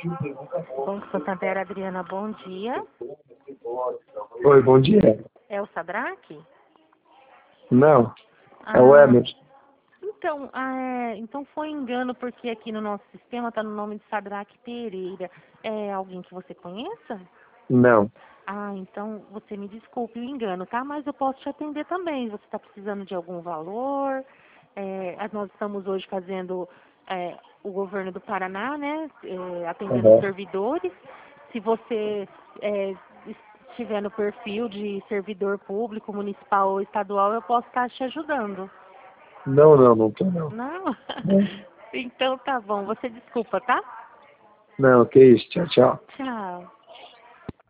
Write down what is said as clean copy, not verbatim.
Banco Santander, Adriana, bom dia. Oi, bom dia. É o Sadraque? Não, é o Emerson. Então foi engano, porque aqui no nosso sistema está no nome de Sadraque Pereira. É alguém que você conheça? Não. Então você me desculpe o engano, tá? Mas eu posso te atender também. Você está precisando de algum valor? Nós estamos hoje fazendo o governo do Paraná, né? Atendendo os servidores. Se você estiver no perfil de servidor público, municipal ou estadual, eu posso estar te ajudando. Não tô não. Não? Não, Então tá bom. Você desculpa, tá? não, que isso, tchau, tchau. Tchau.